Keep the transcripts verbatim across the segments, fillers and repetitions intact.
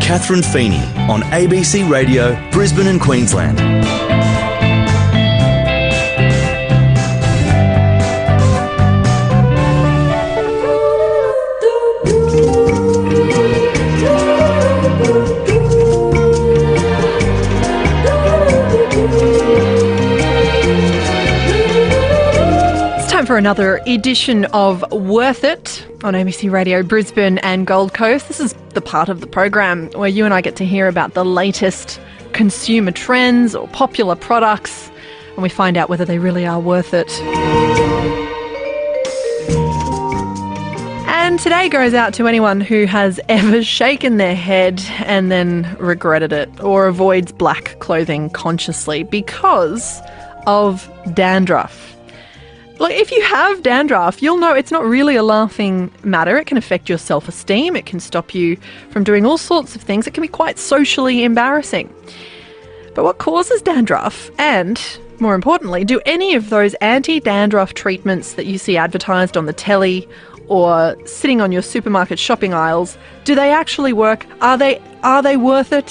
Catherine Feeney on A B C Radio, Brisbane and Queensland. For another edition of Worth It on A B C Radio Brisbane and Gold Coast. This is the part of the program where you and I get to hear about the latest consumer trends or popular products, and we find out whether they really are worth it. And today goes out to anyone who has ever shaken their head and then regretted it, or avoids black clothing consciously because of dandruff. Like, if you have dandruff, you'll know it's not really a laughing matter. It can affect your self-esteem. It can stop you from doing all sorts of things. It can be quite socially embarrassing. But what causes dandruff? And, more importantly, do any of those anti-dandruff treatments that you see advertised on the telly or sitting on your supermarket shopping aisles, do they actually work? Are they, are they worth it?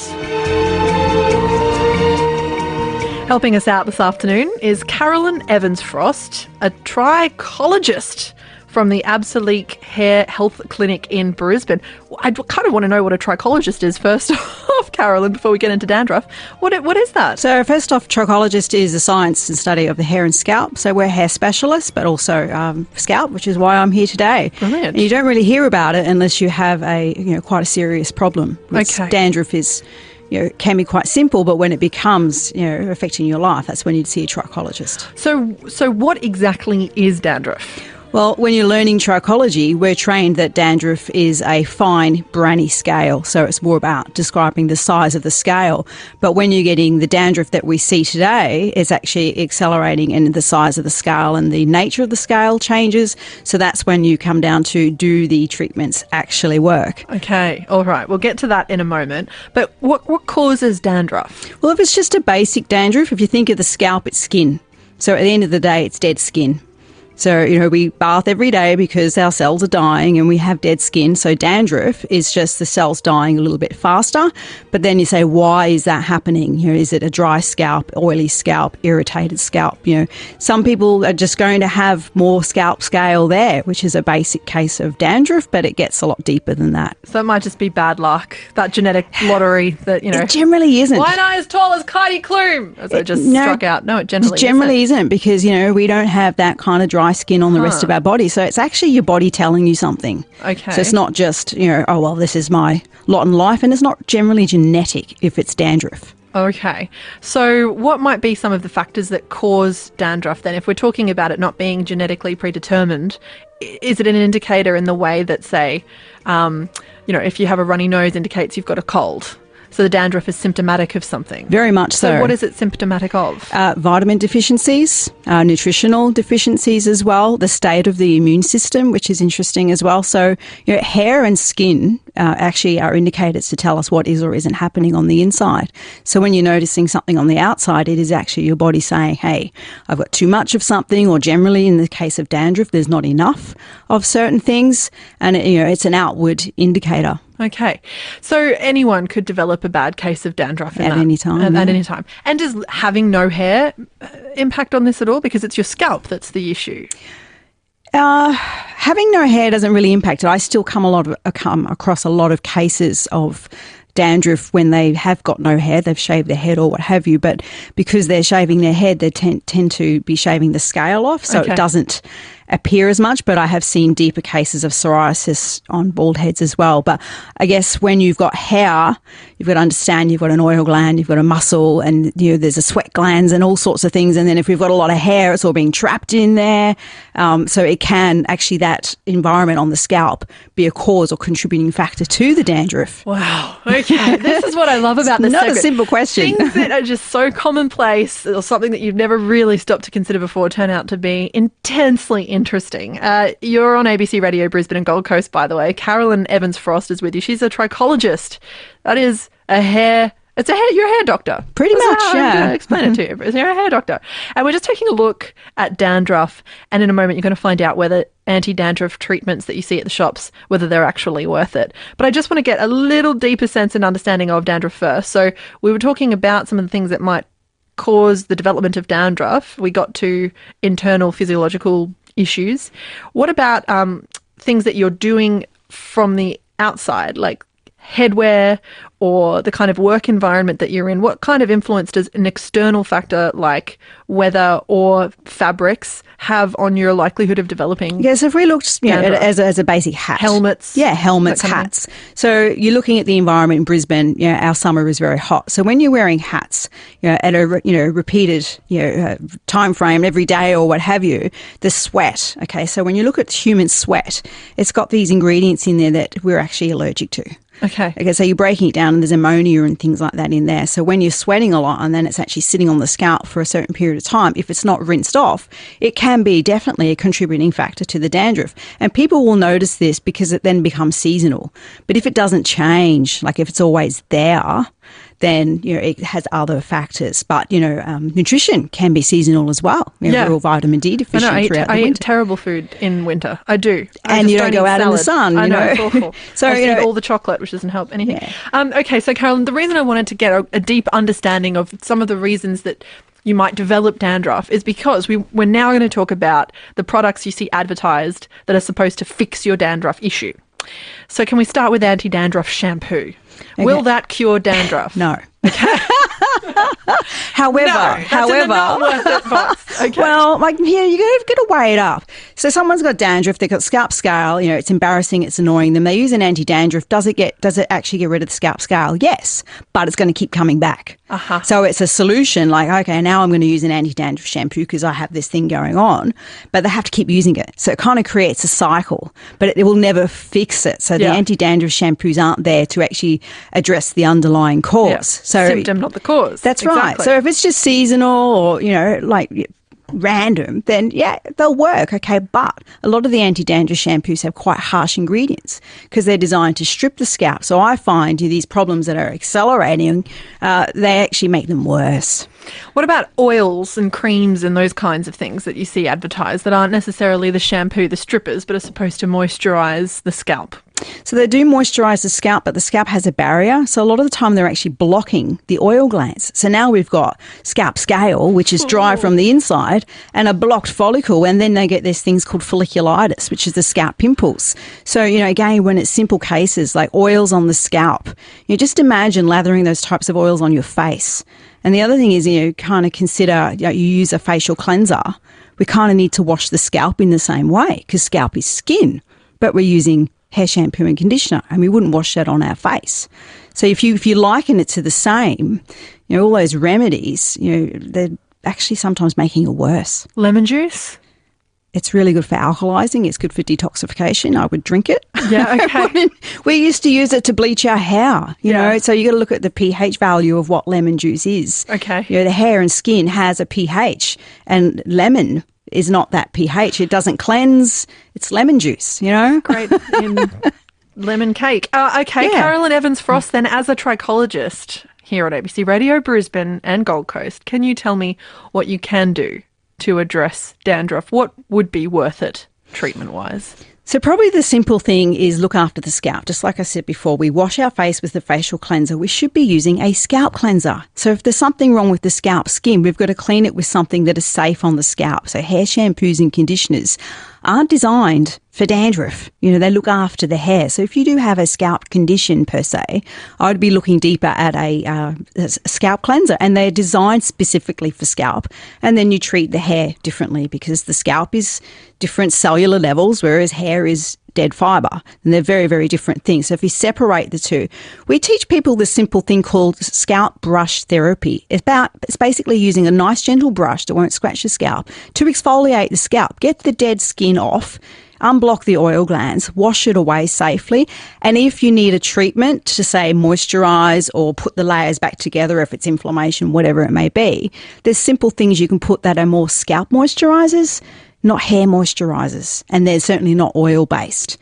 Helping us out this afternoon is Carolyn Evans-Frost, a trichologist from the Absolique Hair Health Clinic in Brisbane. I kind of want to know what a trichologist is first off, Carolyn, before we get into dandruff. What What is that? So first off, trichologist is a science and study of the hair and scalp. So we're hair specialists, but also um, scalp, which is why I'm here today. Brilliant. And you don't really hear about it unless you have a you know quite a serious problem. Okay. Dandruff is... You know, can be quite simple, but when it becomes, you know, affecting your life, that's when you'd see a trichologist. So, so what exactly is dandruff? Well, when you're learning trichology, we're trained that dandruff is a fine, browny scale. So it's more about describing the size of the scale. But when you're getting the dandruff that we see today, it's actually accelerating and the size of the scale and the nature of the scale changes. So that's when you come down to, do the treatments actually work? Okay, all right. We'll get to that in a moment. But what, what causes dandruff? Well, if it's just a basic dandruff, if you think of the scalp, it's skin. So at the end of the day, it's dead skin. So, you know, we bath every day because our cells are dying and we have dead skin. So dandruff is just the cells dying a little bit faster. But then you say, why is that happening? You know, is it a dry scalp, oily scalp, irritated scalp? You know, some people are just going to have more scalp scale there, which is a basic case of dandruff, but it gets a lot deeper than that. So it might just be bad luck, that genetic lottery that, you know. It generally isn't. Why not as tall as Heidi Klum? As I just no, struck out. No, it generally, it generally isn't. isn't because, you know, we don't have that kind of dry skin on the huh. rest of our body. So it's actually your body telling you something. Okay. So it's not just, you know, oh, well, this is my lot in life. And it's not generally genetic if it's dandruff. Okay. So what might be some of the factors that cause dandruff then? If we're talking about it not being genetically predetermined, is it an indicator in the way that, say, um, you know, if you have a runny nose indicates you've got a cold? So the dandruff is symptomatic of something? Very much so. So what is it symptomatic of? Uh, vitamin deficiencies, uh, nutritional deficiencies as well, the state of the immune system, which is interesting as well. So, you know, hair and skin uh, actually are indicators to tell us what is or isn't happening on the inside. So when you're noticing something on the outside, it is actually your body saying, hey, I've got too much of something, or generally in the case of dandruff, there's not enough of certain things. And, you know, it's an outward indicator. Okay. So anyone could develop a bad case of dandruff at any time. At, yeah. at any time. And does having no hair impact on this at all? Because it's your scalp that's the issue. Uh, having no hair doesn't really impact it. I still come a lot of, come across a lot of cases of dandruff when they have got no hair, they've shaved their head or what have you, but because they're shaving their head, they tend, tend to be shaving the scale off, so okay. It doesn't appear as much, but I have seen deeper cases of psoriasis on bald heads as well. But I guess when you've got hair, you've got to understand you've got an oil gland, you've got a muscle, and you know there's a sweat glands and all sorts of things. And then if we've got a lot of hair, it's all being trapped in there. Um, so it can actually, that environment on the scalp, be a cause or contributing factor to the dandruff. Wow. Okay. This is what I love about this Not segment. a simple question. Things that are just so commonplace or something that you've never really stopped to consider before turn out to be intensely interesting. Uh, you're on A B C Radio Brisbane and Gold Coast, by the way. Carolyn Evans-Frost is with you. She's a trichologist. That is a hair It's a hair, you're a hair doctor. Pretty That's much, how I'm yeah. gonna explain it to you. You're a hair doctor. And we're just taking a look at dandruff. And in a moment, you're going to find out whether anti-dandruff treatments that you see at the shops, whether they're actually worth it. But I just want to get a little deeper sense and understanding of dandruff first. So we were talking about some of the things that might cause the development of dandruff. We got to internal physiological issues. What about um, things that you're doing from the outside, like headwear or the kind of work environment that you're in? What kind of influence does an external factor like weather or fabrics have on your likelihood of developing? Yes, if we looked you know, dandruff? as, a, as a basic hat. Helmets? Yeah, helmets, that kind of hats. So you're looking at the environment in Brisbane, you know, our summer is very hot. So when you're wearing hats, you know, at a re- you know, repeated you know, uh, time frame every day or what have you, the sweat, okay, so when you look at human sweat, it's got these ingredients in there that we're actually allergic to. Okay. Okay, so you're breaking it down and there's ammonia and things like that in there. So when you're sweating a lot and then it's actually sitting on the scalp for a certain period of time, if it's not rinsed off, it can be definitely a contributing factor to the dandruff. And people will notice this because it then becomes seasonal. But if it doesn't change, like if it's always there, then, you know, it has other factors. But, you know, um, nutrition can be seasonal as well. You know, Yeah. We're all vitamin D I deficient know, I eat, throughout I the eat winter. terrible food in winter. I do. I And just you don't go eat out in the salad. sun, I you know, know. it's awful. So, I just you eat know- all the chocolate, which doesn't help anything. Yeah. Um, okay, so Carolyn, the reason I wanted to get a, a deep understanding of some of the reasons that you might develop dandruff is because we, we're now going to talk about the products you see advertised that are supposed to fix your dandruff issue. So can we start with anti-dandruff shampoo? Will that cure dandruff? No. However, No, that's in the however, not worth it box. Okay. well, like here, you got got to weigh it up. So someone's got dandruff, they've got scalp scale. You know, it's embarrassing, it's annoying them. They use an anti-dandruff. Does it get? Does it actually get rid of the scalp scale? Yes, but it's going to keep coming back. Uh-huh. So it's a solution. Like, okay, now I'm going to use an anti-dandruff shampoo because I have this thing going on, but they have to keep using it. So it kind of creates a cycle, but it, it will never fix it. So Yeah. the anti-dandruff shampoos aren't there to actually address the underlying cause. Yeah. So symptom, not the cause. that's right. Exactly. So if it's just seasonal or, you know, like random, then yeah, they'll work. Okay. But a lot of the anti-dandruff shampoos have quite harsh ingredients because they're designed to strip the scalp. So I find these problems that are accelerating, uh, they actually make them worse. What about oils and creams and those kinds of things that you see advertised that aren't necessarily the shampoo, the strippers, but are supposed to moisturise the scalp? So they do moisturise the scalp, but the scalp has a barrier. So a lot of the time they're actually blocking the oil glands. So now we've got scalp scale, which is dry from the inside, and a blocked follicle. And then they get these things called folliculitis, which is the scalp pimples. So, you know, again, when it's simple cases like oils on the scalp, you know, just imagine lathering those types of oils on your face. And the other thing is, you know, kind of consider, you know, you use a facial cleanser. We kind of need to wash the scalp in the same way because scalp is skin, but we're using hair shampoo and conditioner and we wouldn't wash that on our face. So if you if you liken it to the same, you know, all those remedies, you know, they're actually sometimes making it worse. Lemon juice? It's really good for alkalizing. It's good for detoxification. I would drink it. Yeah, okay. We used to use it to bleach our hair, you Yeah. know, so you got to look at the pH value of what lemon juice is. Okay. You know, the hair and skin has a pH and lemon is not that pH. It doesn't cleanse. It's lemon juice, you know. Great in lemon cake. Uh, okay, Yeah. Carolyn Evans-Frost, then as a trichologist here at A B C Radio Brisbane and Gold Coast, can you tell me what you can do to address dandruff? What would be worth it treatment-wise? So probably the simple thing is look after the scalp. Just like I said before, we wash our face with the facial cleanser. We should be using a scalp cleanser. So if there's something wrong with the scalp skin, we've got to clean it with something that is safe on the scalp. So hair shampoos and conditioners aren't designed for dandruff. You know, they look after the hair. So if you do have a scalp condition per se, I would be looking deeper at a, uh, a scalp cleanser, and they're designed specifically for scalp. And then you treat the hair differently because the scalp is different cellular levels, whereas hair is dead fibre, and they're very, very different things. So if you separate the two, we teach people this simple thing called scalp brush therapy. It's about, it's basically using a nice gentle brush that won't scratch the scalp to exfoliate the scalp, get the dead skin off, unblock the oil glands, wash it away safely. And if you need a treatment to, say, moisturise or put the layers back together, if it's inflammation, whatever it may be, there's simple things you can put that are more scalp moisturisers, not hair moisturisers, and they're certainly not oil-based. You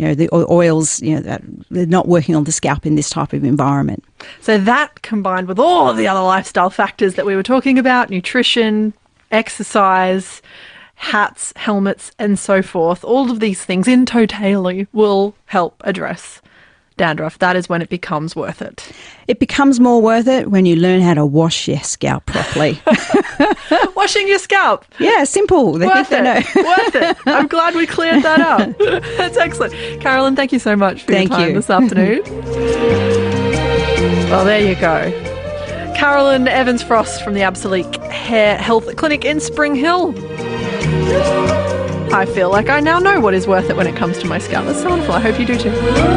you know, the oils, you know, that they're not working on the scalp in this type of environment. So that combined with all of the other lifestyle factors that we were talking about, nutrition, exercise, hats, helmets, and so forth, all of these things in totality will help address dandruff. That is when it becomes worth it. It becomes more worth it when you learn how to wash your scalp properly. Washing your scalp. Yeah, simple. They Worth think it. they know. Worth it. I'm glad we cleared that up. That's excellent. Carolyn, thank you so much for Thank your time you. this afternoon. Well, there you go. Carolyn Evans-Frost from the Absolute Hair Health Clinic in Spring Hill. I feel like I now know what is worth it when it comes to my scalp. That's so wonderful. I hope you do too.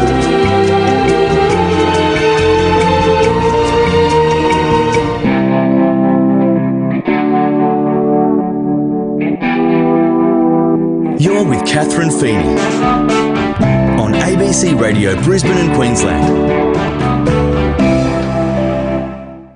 You're with Catherine Feeney on A B C Radio Brisbane and Queensland.